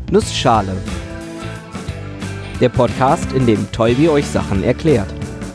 Nussschale. Der Podcast, in dem Tolbi euch Sachen erklärt.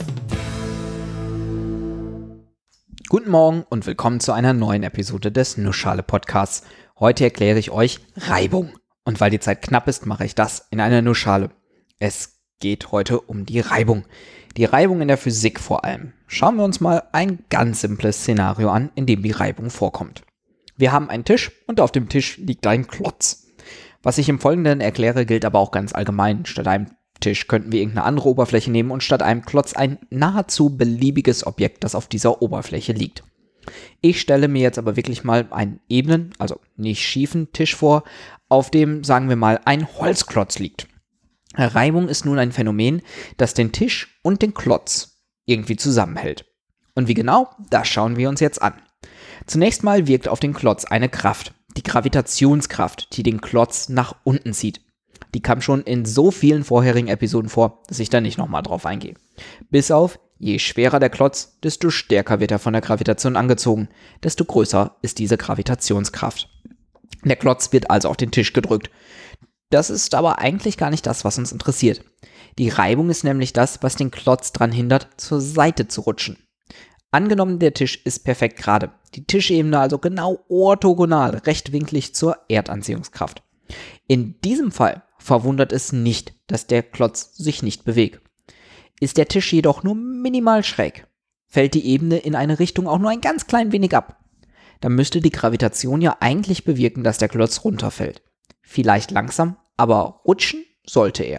Guten Morgen und willkommen zu einer neuen Episode des Nussschale Podcasts. Heute erkläre ich euch Reibung. Und weil die Zeit knapp ist, mache ich das in einer Nussschale. Es geht heute um die Reibung. Die Reibung in der Physik vor allem. Schauen wir uns mal ein ganz simples Szenario an, in dem die Reibung vorkommt. Wir haben einen Tisch und auf dem Tisch liegt ein Klotz. Was ich im Folgenden erkläre, gilt aber auch ganz allgemein. Statt einem Tisch könnten wir irgendeine andere Oberfläche nehmen und statt einem Klotz ein nahezu beliebiges Objekt, das auf dieser Oberfläche liegt. Ich stelle mir jetzt aber wirklich mal einen ebenen, also nicht schiefen Tisch vor, auf dem, sagen wir mal, ein Holzklotz liegt. Reibung ist nun ein Phänomen, das den Tisch und den Klotz irgendwie zusammenhält. Und wie genau, das schauen wir uns jetzt an. Zunächst mal wirkt auf den Klotz eine Kraft, die Gravitationskraft, die den Klotz nach unten zieht. Die kam schon in so vielen vorherigen Episoden vor, dass ich da nicht nochmal drauf eingehe. Bis auf, je schwerer der Klotz, desto stärker wird er von der Gravitation angezogen, desto größer ist diese Gravitationskraft. Der Klotz wird also auf den Tisch gedrückt. Das ist aber eigentlich gar nicht das, was uns interessiert. Die Reibung ist nämlich das, was den Klotz daran hindert, zur Seite zu rutschen. Angenommen, der Tisch ist perfekt gerade, die Tischebene also genau orthogonal, rechtwinklig zur Erdanziehungskraft. In diesem Fall verwundert es nicht, dass der Klotz sich nicht bewegt. Ist der Tisch jedoch nur minimal schräg, fällt die Ebene in eine Richtung auch nur ein ganz klein wenig ab, dann müsste die Gravitation ja eigentlich bewirken, dass der Klotz runterfällt. Vielleicht langsam, aber rutschen sollte er.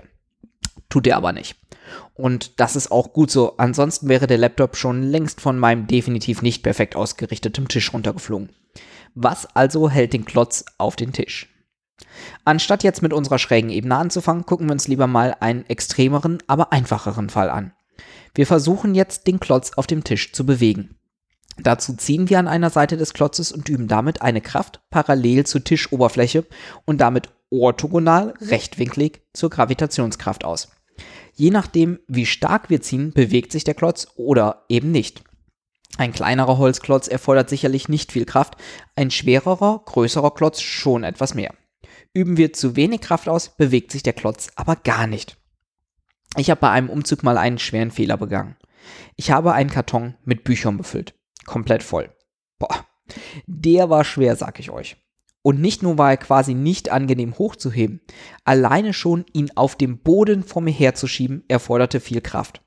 Tut er aber nicht. Und das ist auch gut so, ansonsten wäre der Laptop schon längst von meinem definitiv nicht perfekt ausgerichteten Tisch runtergeflogen. Was also hält den Klotz auf den Tisch? Anstatt jetzt mit unserer schrägen Ebene anzufangen, gucken wir uns lieber mal einen extremeren, aber einfacheren Fall an. Wir versuchen jetzt, den Klotz auf dem Tisch zu bewegen. Dazu ziehen wir an einer Seite des Klotzes und üben damit eine Kraft parallel zur Tischoberfläche und damit orthogonal rechtwinklig zur Gravitationskraft aus. Je nachdem, wie stark wir ziehen, bewegt sich der Klotz oder eben nicht. Ein kleinerer Holzklotz erfordert sicherlich nicht viel Kraft, ein schwererer, größerer Klotz schon etwas mehr. Üben wir zu wenig Kraft aus, bewegt sich der Klotz aber gar nicht. Ich habe bei einem Umzug mal einen schweren Fehler begangen. Ich habe einen Karton mit Büchern befüllt. Komplett voll. Boah, der war schwer, sag ich euch. Und nicht nur war er quasi nicht angenehm hochzuheben, alleine schon ihn auf dem Boden vor mir herzuschieben, erforderte viel Kraft.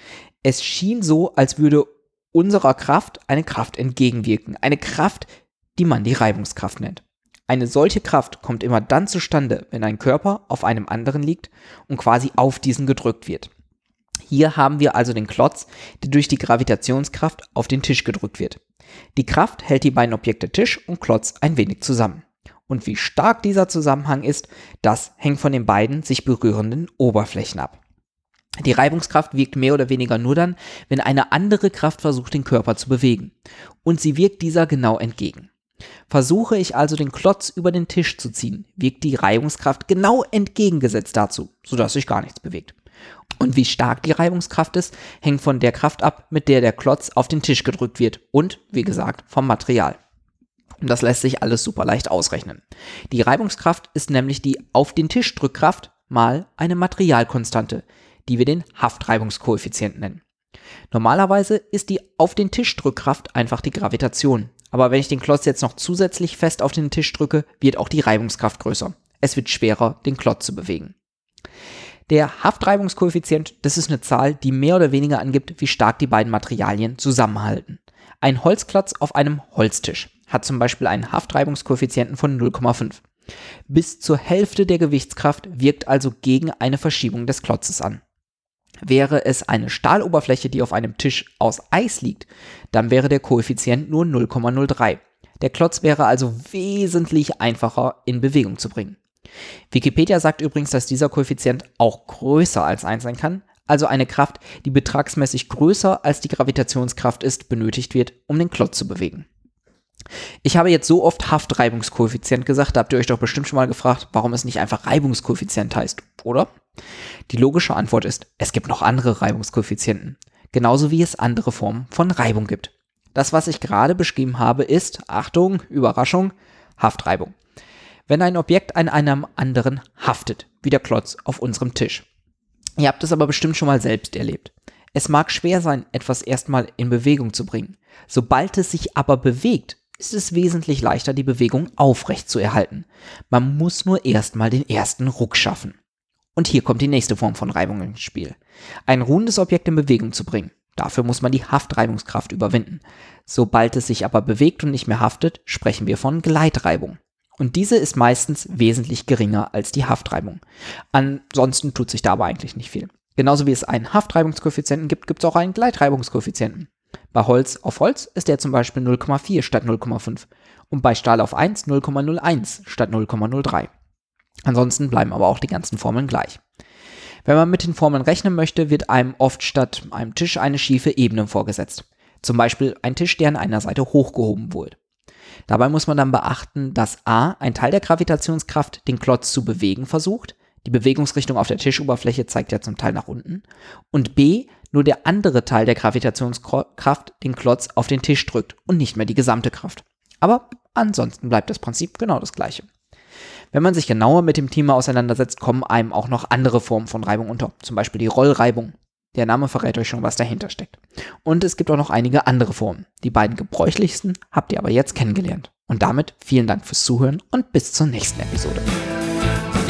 Es schien so, als würde unserer Kraft eine Kraft entgegenwirken. Eine Kraft, die man die Reibungskraft nennt. Eine solche Kraft kommt immer dann zustande, wenn ein Körper auf einem anderen liegt und quasi auf diesen gedrückt wird. Hier haben wir also den Klotz, der durch die Gravitationskraft auf den Tisch gedrückt wird. Die Kraft hält die beiden Objekte Tisch und Klotz ein wenig zusammen. Und wie stark dieser Zusammenhang ist, das hängt von den beiden sich berührenden Oberflächen ab. Die Reibungskraft wirkt mehr oder weniger nur dann, wenn eine andere Kraft versucht, den Körper zu bewegen. Und sie wirkt dieser genau entgegen. Versuche ich also den Klotz über den Tisch zu ziehen, wirkt die Reibungskraft genau entgegengesetzt dazu, sodass sich gar nichts bewegt. Und wie stark die Reibungskraft ist, hängt von der Kraft ab, mit der der Klotz auf den Tisch gedrückt wird und, wie gesagt, vom Material. Und das lässt sich alles super leicht ausrechnen. Die Reibungskraft ist nämlich die auf den Tisch Drückkraft mal eine Materialkonstante, die wir den Haftreibungskoeffizient nennen. Normalerweise ist die auf den Tisch Drückkraft einfach die Gravitation. Aber wenn ich den Klotz jetzt noch zusätzlich fest auf den Tisch drücke, wird auch die Reibungskraft größer. Es wird schwerer, den Klotz zu bewegen. Der Haftreibungskoeffizient, das ist eine Zahl, die mehr oder weniger angibt, wie stark die beiden Materialien zusammenhalten. Ein Holzklotz auf einem Holztisch hat zum Beispiel einen Haftreibungskoeffizienten von 0,5. Bis zur Hälfte der Gewichtskraft wirkt also gegen eine Verschiebung des Klotzes an. Wäre es eine Stahloberfläche, die auf einem Tisch aus Eis liegt, dann wäre der Koeffizient nur 0,03. Der Klotz wäre also wesentlich einfacher in Bewegung zu bringen. Wikipedia sagt übrigens, dass dieser Koeffizient auch größer als 1 sein kann, also eine Kraft, die betragsmäßig größer als die Gravitationskraft ist, benötigt wird, um den Klotz zu bewegen. Ich habe jetzt so oft Haftreibungskoeffizient gesagt, da habt ihr euch doch bestimmt schon mal gefragt, warum es nicht einfach Reibungskoeffizient heißt, oder? Die logische Antwort ist, es gibt noch andere Reibungskoeffizienten, genauso wie es andere Formen von Reibung gibt. Das, was ich gerade beschrieben habe, ist, Achtung, Überraschung, Haftreibung. wenn ein Objekt an einem anderen haftet, wie der Klotz auf unserem Tisch. Ihr habt es aber bestimmt schon mal selbst erlebt. Es mag schwer sein, etwas erstmal in Bewegung zu bringen. Sobald es sich aber bewegt, ist es wesentlich leichter, die Bewegung aufrecht zu erhalten. Man muss nur erstmal den ersten Ruck schaffen. Und hier kommt die nächste Form von Reibung ins Spiel. Ein ruhendes Objekt in Bewegung zu bringen. Dafür muss man die Haftreibungskraft überwinden. Sobald es sich aber bewegt und nicht mehr haftet, sprechen wir von Gleitreibung. Und diese ist meistens wesentlich geringer als die Haftreibung. Ansonsten tut sich da aber eigentlich nicht viel. Genauso wie es einen Haftreibungskoeffizienten gibt, gibt es auch einen Gleitreibungskoeffizienten. Bei Holz auf Holz ist der zum Beispiel 0,4 statt 0,5 und bei Stahl auf 1 0,01 statt 0,03. Ansonsten bleiben aber auch die ganzen Formeln gleich. Wenn man mit den Formeln rechnen möchte, wird einem oft statt einem Tisch eine schiefe Ebene vorgesetzt. Zum Beispiel ein Tisch, der an einer Seite hochgehoben wurde. Dabei muss man dann beachten, dass a. ein Teil der Gravitationskraft den Klotz zu bewegen versucht, die Bewegungsrichtung auf der Tischoberfläche zeigt ja zum Teil nach unten, und b. nur der andere Teil der Gravitationskraft den Klotz auf den Tisch drückt und nicht mehr die gesamte Kraft. Aber ansonsten bleibt das Prinzip genau das gleiche. Wenn man sich genauer mit dem Thema auseinandersetzt, kommen einem auch noch andere Formen von Reibung unter, zum Beispiel die Rollreibung. Der Name verrät euch schon, was dahinter steckt. Und es gibt auch noch einige andere Formen. Die beiden gebräuchlichsten habt ihr aber jetzt kennengelernt. Und damit vielen Dank fürs Zuhören und bis zur nächsten Episode.